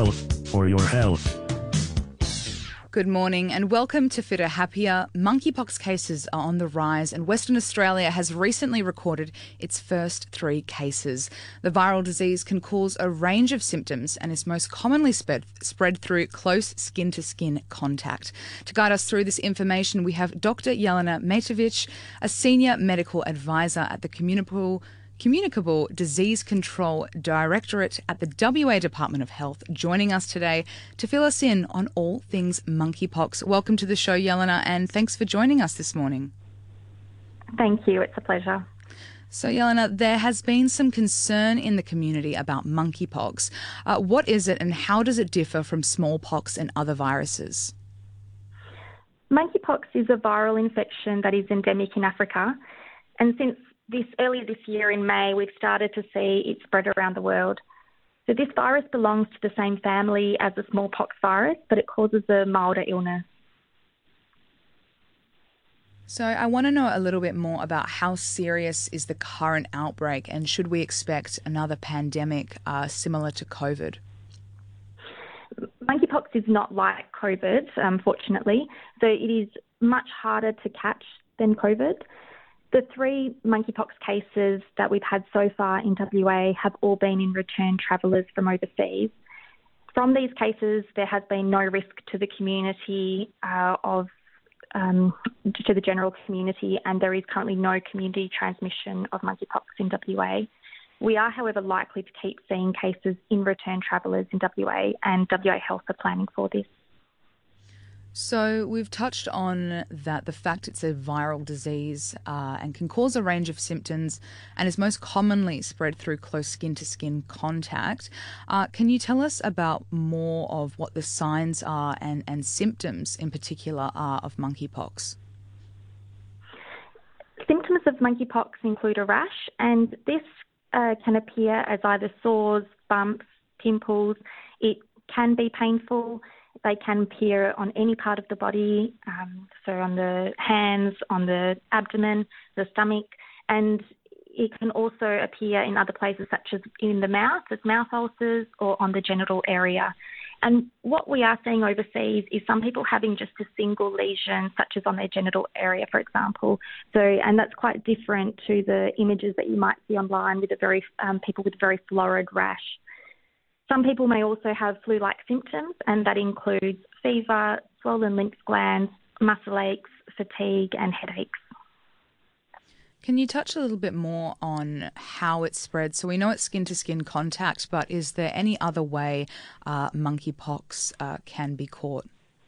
Health for your health. Good morning and welcome to Fitter Happier. Monkeypox cases are on the rise and Western Australia has recently recorded its first 3 cases. The viral disease can cause a range of symptoms and is most commonly spread through close skin-to-skin contact. To guide us through this information, we have Dr. Jelena Matovic, a Senior Medical Advisor at the Communicable Disease Control Directorate at the WA Department of Health, joining us today to fill us in on all things monkeypox. Welcome to the show, Jelena, and thanks for joining us this morning. Thank you. It's a pleasure. So, Jelena, there has been some concern in the community about monkeypox. What is it and how does it differ from smallpox and other viruses? Monkeypox is a viral infection that is endemic in Africa, and since earlier this year in May, we've started to see it spread around the world. So this virus belongs to the same family as the smallpox virus, but it causes a milder illness. So I want to know a little bit more about how serious is the current outbreak and should we expect another pandemic similar to COVID? Monkeypox is not like COVID, unfortunately, so it is much harder to catch than COVID. The 3 monkeypox cases that we've had so far in WA have all been in return travellers from overseas. From these cases, there has been no risk to the community, to the general community, and there is currently no community transmission of monkeypox in WA. We are, however, likely to keep seeing cases in return travellers in WA, and WA Health are planning for this. So we've touched on that the fact it's a viral disease and can cause a range of symptoms and is most commonly spread through close skin-to-skin contact. Can you tell us about more of what the signs are and symptoms in particular are of monkeypox? Symptoms of monkeypox include a rash, and this can appear as either sores, bumps, pimples. It can be painful. They can appear on any part of the body, so on the hands, on the abdomen, the stomach, and it can also appear in other places such as in the mouth, as mouth ulcers, or on the genital area. And what we are seeing overseas is some people having just a single lesion, such as on their genital area, for example. And that's quite different to the images that you might see online with people with a very florid rash. Some people may also have flu-like symptoms, and that includes fever, swollen lymph glands, muscle aches, fatigue, and headaches. Can you touch a little bit more on how it spreads? So we know it's skin-to-skin contact, but is there any other way monkeypox can be caught?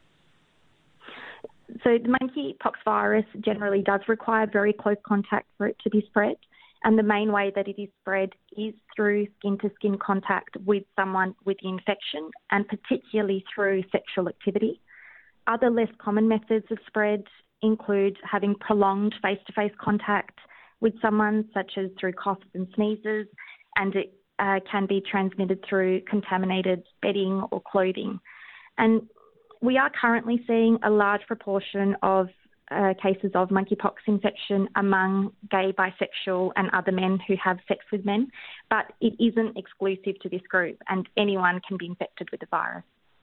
So the monkeypox virus generally does require very close contact for it to be spread. And the main way that it is spread is through skin-to-skin contact with someone with the infection, and particularly through sexual activity. Other less common methods of spread include having prolonged face-to-face contact with someone, such as through coughs and sneezes, and it can be transmitted through contaminated bedding or clothing. And we are currently seeing a large proportion of cases of monkeypox infection among gay, bisexual and other men who have sex with men, but it isn't exclusive to this group and anyone can be infected with the virus.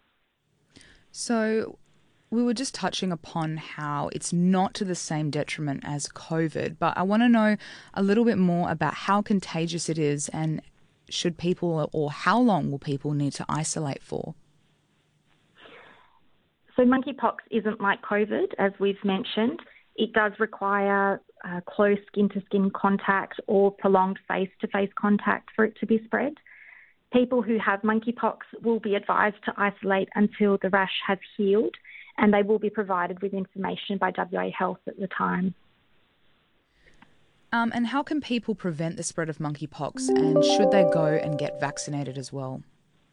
So we were just touching upon how it's not to the same detriment as COVID, but I want to know a little bit more about how contagious it is and should people or how long will people need to isolate for? So monkeypox isn't like COVID, as we've mentioned. It does require close skin-to-skin contact or prolonged face-to-face contact for it to be spread. People who have monkeypox will be advised to isolate until the rash has healed, and they will be provided with information by WA Health at the time. And how can people prevent the spread of monkeypox, and should they go and get vaccinated as well?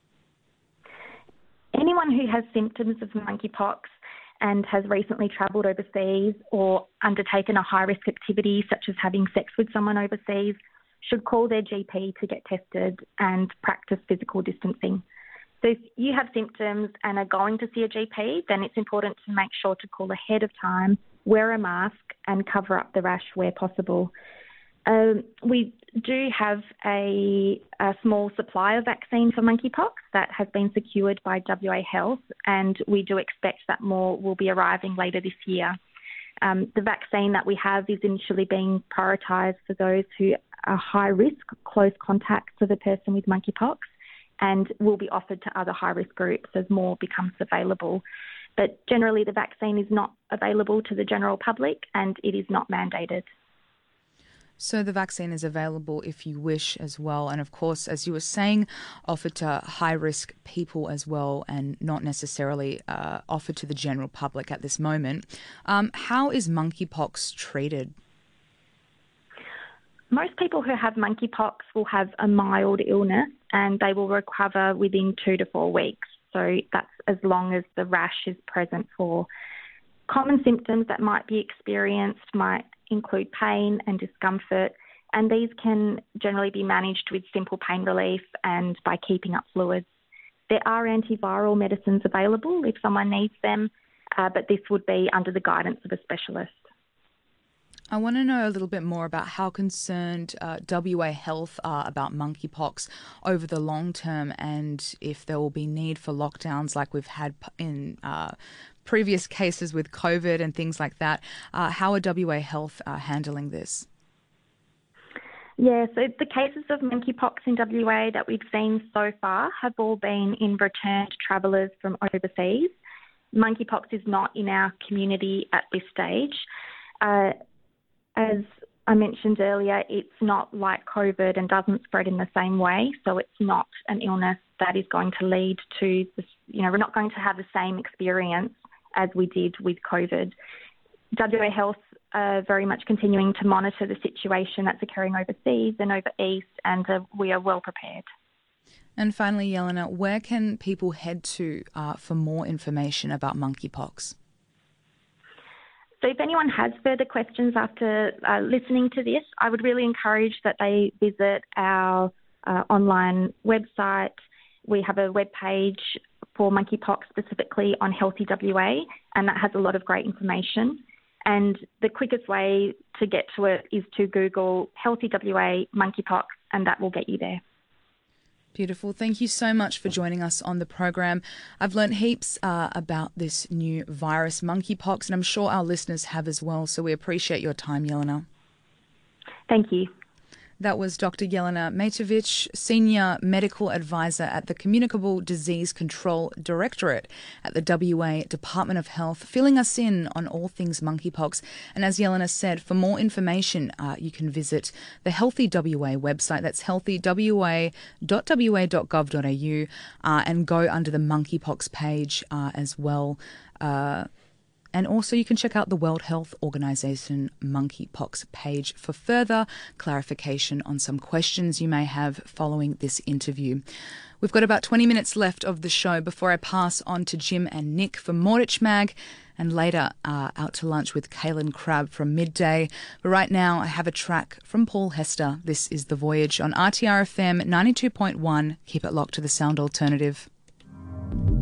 Anyone who has symptoms of monkeypox and has recently travelled overseas or undertaken a high-risk activity such as having sex with someone overseas should call their GP to get tested and practice physical distancing. So if you have symptoms and are going to see a GP, then it's important to make sure to call ahead of time, wear a mask and cover up the rash where possible. We do have a small supply of vaccine for monkeypox that has been secured by WA Health, and we do expect that more will be arriving later this year. The vaccine that we have is initially being prioritised for those who are high risk, close contacts of a person with monkeypox, and will be offered to other high risk groups as more becomes available. But generally the vaccine is not available to the general public and it is not mandated. So the vaccine is available if you wish as well. And of course, as you were saying, offered to high-risk people as well and not necessarily offered to the general public at this moment. How is monkeypox treated? Most people who have monkeypox will have a mild illness and they will recover within 2 to 4 weeks. So that's as long as the rash is present for. Common symptoms that might be experienced might include pain and discomfort, and these can generally be managed with simple pain relief and by keeping up fluids. There are antiviral medicines available if someone needs them, but this would be under the guidance of a specialist. I want to know a little bit more about how concerned WA Health are about monkeypox over the long term and if there will be need for lockdowns like we've had in previous cases with COVID and things like that. How are WA Health handling this? Yeah, so the cases of monkeypox in WA that we've seen so far have all been in returned travellers from overseas. Monkeypox is not in our community at this stage. As I mentioned earlier, it's not like COVID and doesn't spread in the same way, so it's not an illness that is going to lead to, we're not going to have the same experience as we did with COVID. WA Health are very much continuing to monitor the situation that's occurring overseas and over east, and we are well prepared. And finally, Jelena, where can people head to for more information about monkeypox? So if anyone has further questions after listening to this, I would really encourage that they visit our online website. We have a web page for monkeypox specifically on Healthy WA, and that has a lot of great information. And the quickest way to get to it is to Google Healthy WA monkeypox, and that will get you there. Beautiful. Thank you so much for joining us on the program. I've learned heaps about this new virus, monkeypox, and I'm sure our listeners have as well. So we appreciate your time, Jelena. Thank you. That was Dr. Jelena Majtovic, Senior Medical Advisor at the Communicable Disease Control Directorate at the WA Department of Health, filling us in on all things monkeypox. And as Jelena said, for more information, you can visit the Healthy WA website. That's healthywa.wa.gov.au and go under the monkeypox page as well. And also you can check out the World Health Organization monkeypox page for further clarification on some questions you may have following this interview. We've got about 20 minutes left of the show before I pass on to Jim and Nick for Mordich Mag and later out to lunch with Kaylin Crabb from Midday. But right now I have a track from Paul Hester. This is The Voyage on RTR FM 92.1. Keep it locked to the Sound Alternative.